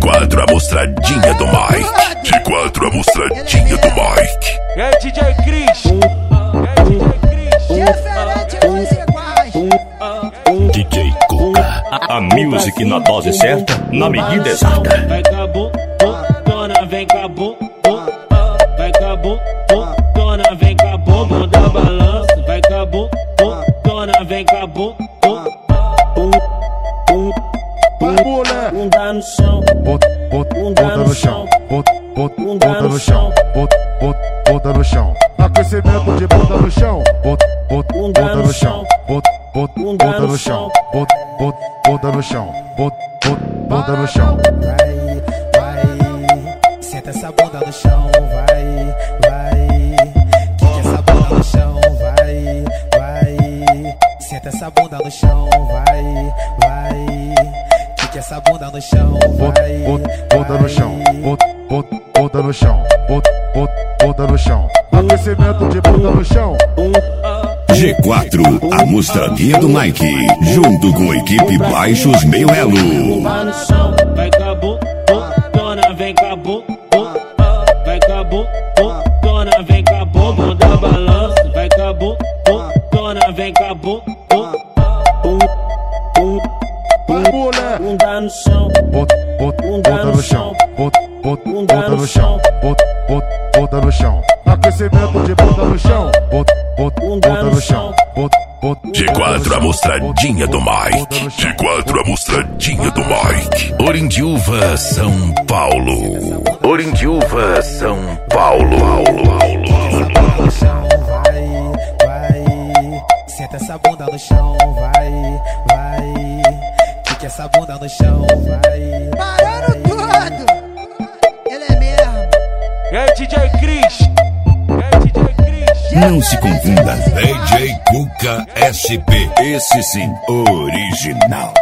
G4 a mostradinha do Mike. G4 a mostradinha do Mike. É DJ Cris. É DJ Cris. Diferente dos iguais. DJ Cuca. A music na dose certa, na medida exata. Vai acabou, dona vem acabou, vai acabou, dona vem acabou, bunda balança, vai acabou, dona vem acabou, bunda no chão, bunda no chão, bunda no chão, bunda no chão, aquecimento de bunda no chão, bunda no chão, bunda no chão, bunda no chão, bunda no chão. Vai, senta essa bunda no chão, vai, quica essa bunda no chão, vai, senta essa bunda no chão, vai, quica essa bunda no chão, bunda no chão, bunda no chão, bunda no chão, aquecimento de bunda no chão. G4, a mostradinha do Mike, junto com a equipe Baixos Meio Elo. bunda no chão, vai acabou, dona vem acabou, vai acabou, dona vem acabou, bunda balança, vai acabou, dona vem acabou, bunda no chão, Bunda no chão, bunda no chão, bunda no chão, aquecimento de bunda no chão, bunda no chão, G4 a mostradinha do Mike. G4 a mostradinha do Mike. Orindiúva, São Paulo. Orindiúva, São Paulo. vai, senta essa bunda no chão, vai, quica essa bunda no chão, vai. Parando tudo. Ele é mesmo. É DJ Cris. É DJ Cris. Não se confunda. DJ Cuca SP. Esse sim, original.